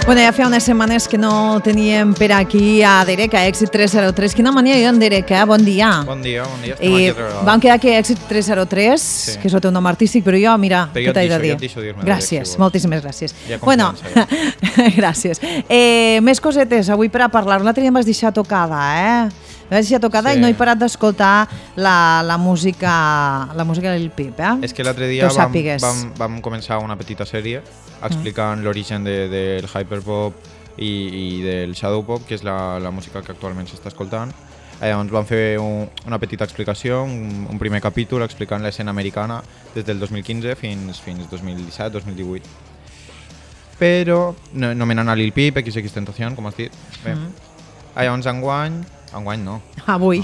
Bueno, ja feia unes setmanes que no teníem per aquí a Derek, a Èxit 303. Quina mania hi ha en Derek, bon dia. Bon dia, estem aquí altra vegada. Vam quedar que Èxit 303, sí, que és el teu nom artístic, però jo, mira, què t'he de dir? Gràcies, moltíssimes gràcies. Bueno, gràcies. Més cosetes avui per a parlar. L'altre dia em vas deixar tocada, Em vaig deixar tocada i no he parat d'escoltar la música de Lil Peep, És que l'altre dia vam començar una petita sèrie explicant l'origen del hyperpop i del shadowpop, que és la música que actualment s'està escoltant. Llavors vam fer una petita explicació, un primer capítol explicant l'escena americana des del 2015 fins 2017-2018. Però nomenant a Lil Peep, XXXTentacion, com has dit. Llavors enguany no. Avui.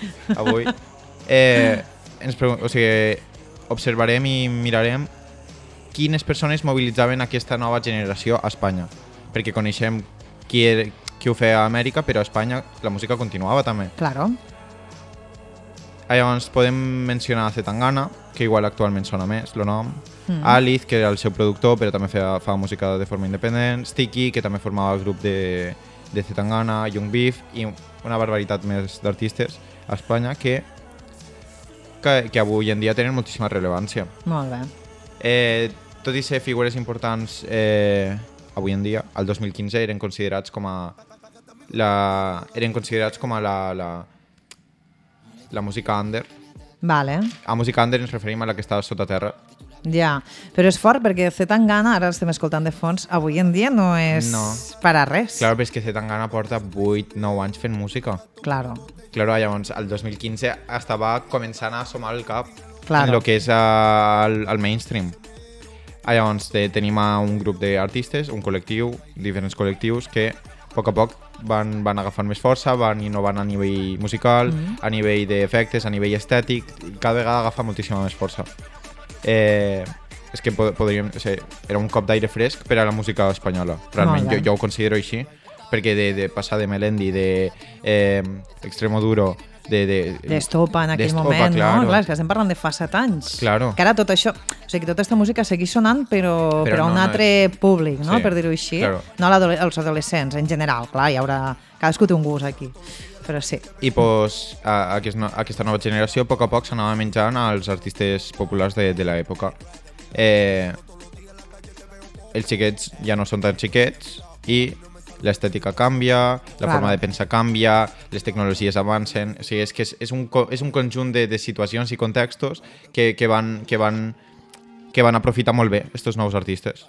Observarem i mirarem quines persones mobilitzaven aquesta nova generació a Espanya. Perquè coneixem qui ho feia a Amèrica, però a Espanya la música continuava també. Claro. Llavors podem mencionar Zetangana, que igual actualment sona més el nom, Alice, que era el seu productor, però també fa música de forma independent, Sticky, que també formava el grup de Zetangana, Young Beef i una barbaritat més d'artistes a Espanya que avui en dia tenen moltíssima rellevància. Molt bé. Tot i ser figures importants avui en dia, al 2015 eren considerats com a la música under. Vale. A música under ens referim a la que està sota terra. Ja, però és fort perquè Zetangana, ara estem escoltant de fons, avui en dia no és per a res. Claro, però és que Zetangana porta 8-9 anys fent música. Claro, llavors, el 2015 estava començant a assomar el cap en el que és el mainstream. Llavors, tenim un grup d'artistes, un col·lectiu, diferents col·lectius que a poc van agafant més força, van innovant a nivell musical, a nivell d'efectes, a nivell estètic, i cada vegada agafa moltíssima més força. És que era un cop d'aire fresc per a la música espanyola. Realment jo ho considero així, perquè de passar de Melendi, d'Extremoduro, d'Estopa en aquell moment, no? Clar, és que estem parlant de fa 7 anys. Claro. Que ara tot això, o sigui, que tota aquesta música segueix sonant, però a un altre públic, no? Per dir-ho així. No als adolescents, en general, clar, hi haurà... Cadascú té un gust aquí. Però sí. I aquesta nova generació a poc s'anava menjant als artistes populars de l'època. Els xiquets ja no són tan xiquets i l'estètica canvia, la forma de pensar canvia, les tecnologies avancen. O sigui, és un conjunt de situacions i contextos que van aprofitar molt bé estos nous artistes.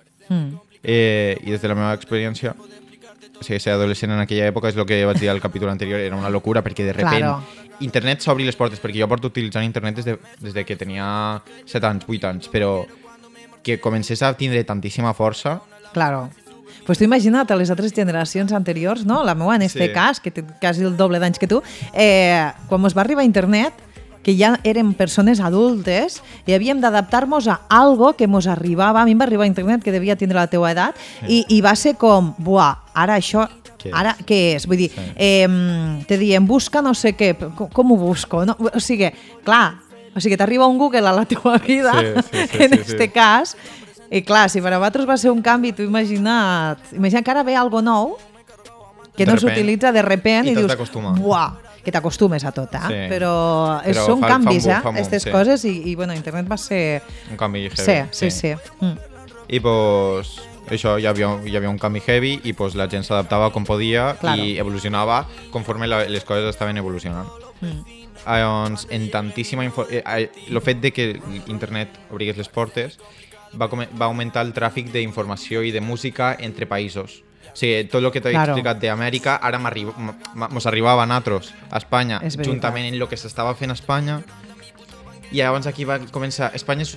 I des de la meva experiència, o sigui, ser adolescent en aquella època és el que vaig dir al capítol anterior, era una locura perquè de repente internet s'obri les portes, perquè jo porto utilitzant internet des de que tenia 7 anys, 8 anys, però que comencés a tindre tantíssima força. Claro. Pues tu imagina't a les altres generacions anteriors, no? La meva en este cas, que té quasi el doble d'anys que tu, quan ens va arribar a internet, que ja érem persones adultes i havíem d'adaptar-nos a algo que ens arribava, a mi em va arribar a internet que devia tindre la teua edat i va ser com, ara això, ara què és? Vull dir, te diem, busca no sé què, com ho busco? O sigui, clar, t'arriba un Google a la teua vida, en este cas, i clar, si per a vosaltres va ser un canvi, tu imagina't que ara ve algo nou que no s'utilitza de repent i dius, que t'acostumes a tot, però són canvis, aquestes coses, i bueno, internet va ser... Un canvi heavy. Sí. I pues això, hi havia un canvi heavy i pues la gent s'adaptava com podia i evolucionava conforme les coses estaven evolucionant. Llavors, en tantíssima el fet de que internet obrigués les portes va augmentar el tràfic d'informació i de música entre països. O sigui, tot el que t'he explicat d'Amèrica ara mos arribava a nosaltres, a Espanya, juntament amb el que s'estava fent a Espanya. I llavors aquí va començar...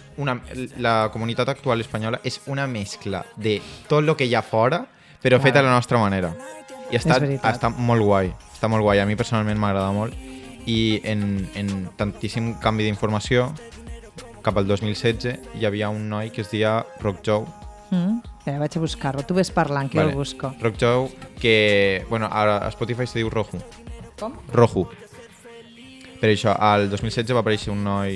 La comunitat actual espanyola és una mescla de tot el que hi ha fora, però fet a la nostra manera. I està molt guai. Està molt guai. A mi personalment m'agrada molt. I en tantíssim canvi d'informació, cap al 2016, hi havia un noi que es deia Rock Joe. Vaig a buscar-lo. Tu ves parlant, que jo el busco. Rock Joe, que... Bueno, ara a Spotify se diu Roju. Com? Roju. Per això, al 2016 va aparèixer un noi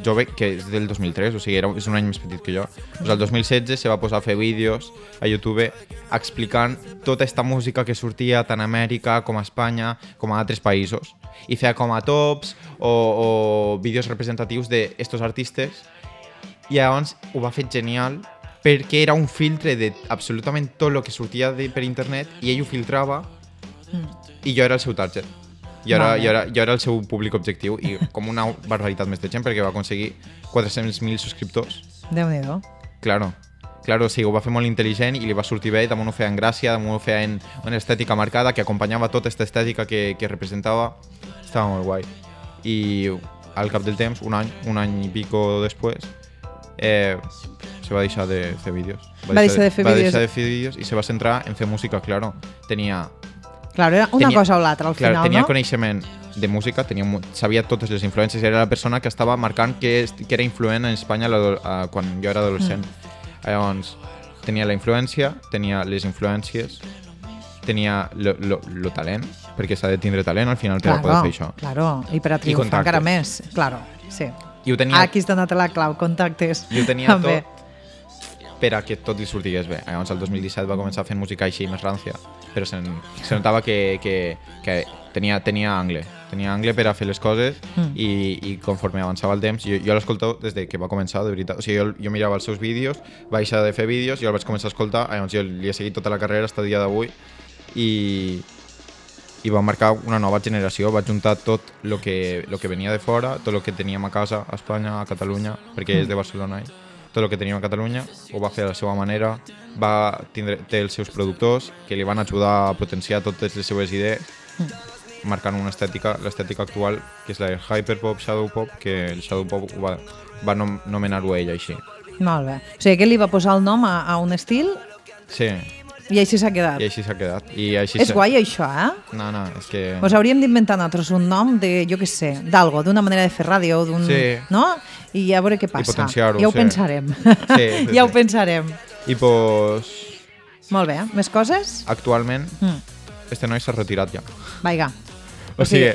jove, que és del 2003, o sigui, és un any més petit que jo. Doncs el 2016 se va posar a fer vídeos a YouTube explicant tota aquesta música que sortia tant a Amèrica com a Espanya, com a altres països. I feia com a tops o vídeos representatius d'estos artistes. I llavors ho va fer genial perquè era un filtre de absolutament tot el que sortia per internet i ell ho filtrava i jo era el seu target. Jo era el seu públic objectiu i com una barbaritat més de gent perquè va aconseguir 400.000 subscriptors. Déu-n'hi-do. Claro, o sigui, ho va fer molt intel·ligent i li va sortir bé, damunt ho feia en gràcia, damunt ho feia en una estètica marcada que acompanyava tota aquesta estètica que representava. Estava molt guai. I al cap del temps, un any i pico després, se va deixar de fer vídeos. Va deixar de fer vídeos i se va centrar en fer música, claro. Claro, era una cosa o l'altra al final, tenia no? Coneixement de música, sabia totes les influències, era la persona que estava marcant que era influent en Espanya quan jo era adolescent. Llavors, tenia la influència, tenia les influències, tenia el talent, perquè s'ha de tindre talent al final per a poder fer això. Claro, i per a triomfar encara més. Claro, sí. Aquí has donat la clau, contactes. I ho tenia tot per a que tot li sortigués bé. Llavors, el 2017 va començar fent música així més rància, però se notava que tenia angle per a fer les coses i conforme avançava el temps, jo l'escolto des de que va començar, de veritat. O sigui, jo mirava els seus vídeos, va deixar de fer vídeos, jo el vaig començar a escoltar, llavors jo li he seguit tota la carrera fins al dia d'avui i va marcar una nova generació, va juntar tot el que venia de fora, tot el que teníem a casa, a Espanya, a Catalunya, perquè és de Barcelona, tot el que teníem a Catalunya, ho va fer a la seva manera, té els seus productors que li van ajudar a potenciar totes les seves idees, marcant una estètica, l'estètica actual, que és la hyperpop, shadowpop, que el shadowpop va nomenar-ho ell així. Molt bé. O sigui que li va posar el nom a un estil? Sí. I així s'ha quedat. És guai això, eh? No, és que... Pues hauríem d'inventar nosaltres un nom de, jo què sé, d'algo, d'una manera de fer ràdio, no? I a veure què passa. I potenciar-ho, ja ho pensarem. Ja ho pensarem. I pues... Molt bé, més coses? Actualment, este noi s'ha retirat ja. Vaiga. O sigui,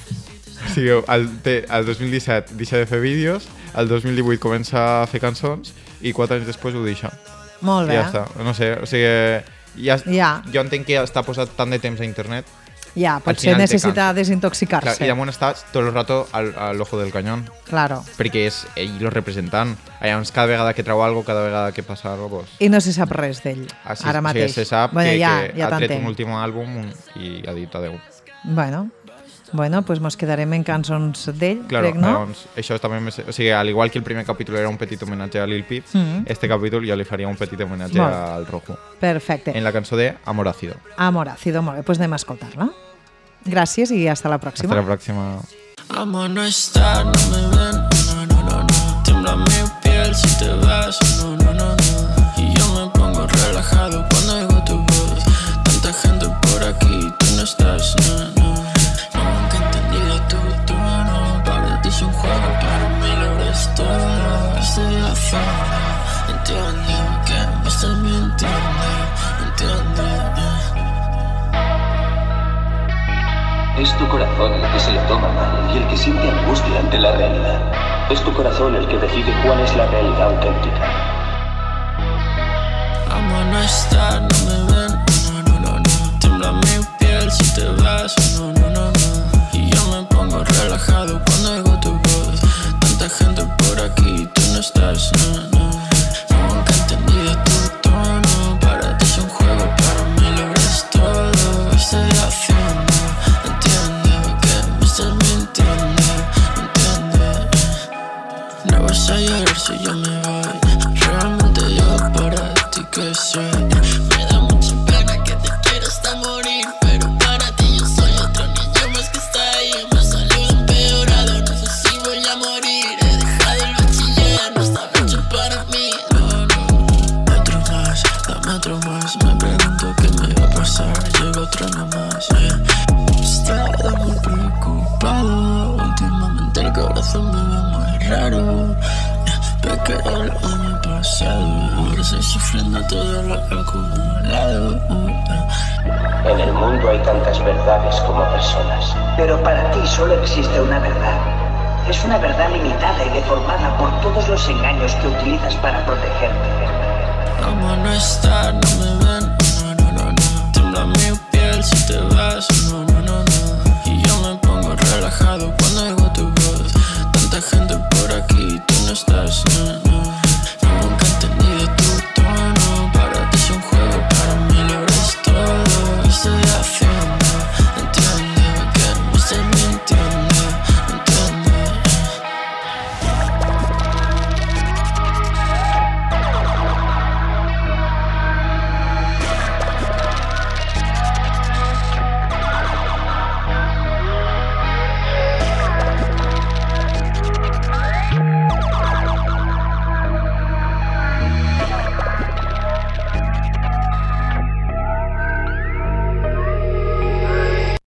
el 2017 deixa de fer vídeos, el 2018 comença a fer cançons i 4 anys després ho deixa. Molt bé. I ja està. No sé, o sigui, jo entenc que està posat tant de temps a internet. Ja, potser necessita desintoxicar-se. I damunt està tot el rato al ojo del cañón. Claro. Perquè és ell el representant. Llavors, cada vegada que treu alguna cosa, cada vegada que passa alguna cosa... I no se sap res d'ell, ara mateix. Sí, se sap que ha tret un últim àlbum i ha dit adeu. Bueno, pues mos quedarem en cançons d'ell, crec, no? Llavors, això també o sigui, al igual que el primer capítol era un petit homenatge a Lil Peep, este capítol jo li faria un petit homenatge al Rojo. Perfecte. En la cançó de Amor Ácido. Amor Ácido, molt bé, pues anem a escoltar-la. Gràcies i hasta la pròxima. Hasta la pròxima. Amor, no está, no me ven, no. Tiembla mi piel si te vas, no. Y yo me pongo relajado cuando oigo tu voz. Tanta gente por aquí, tú no estás, no. Es un juego, para mí lo eres todo. Estoy afuera, entiende que me estás mintiendo, entiende. Es tu corazón el que se lo toma mal y el que siente angustia ante la realidad. Es tu corazón el que decide cuál es la realidad auténtica. Amor, no está, no me ven, no. Tiembla mi piel si te vas, no. Y yo me pongo relajado cuando oigo tu voz. Tanta gente por aquí, tú no estás, no. Nunca he entendido tu tono. Para ti es un juego, para mí lo eres todo. Estoy haciendo, entiende que me estás mintiendo, entiende. No vas a llorar si yo me voy. Realmente yo para ti que soy. Me da mucha pena que te quiero hasta morir, pero para ti yo soy otro niño más que está ahí. Me salió empeorado, no sé si voy a morir. He dejado el bachiller, no está hecho para mí. No. Otro más, me pregunto qué me va a pasar. Llega otro nomás, Estaba muy preocupado. Últimamente el corazón me va muy raro. Pequé el año pasado, ahora estoy sufriendo todo lo acumulado. En el mundo hay tantas verdades como personas, pero para ti solo existe una verdad. Es una verdad limitada y deformada por todos los engaños que utilizas para protegerte. Vamos a no estar, no me ven, no, no, no, no. Tiembla mi piel si te vas, no, no, no, no.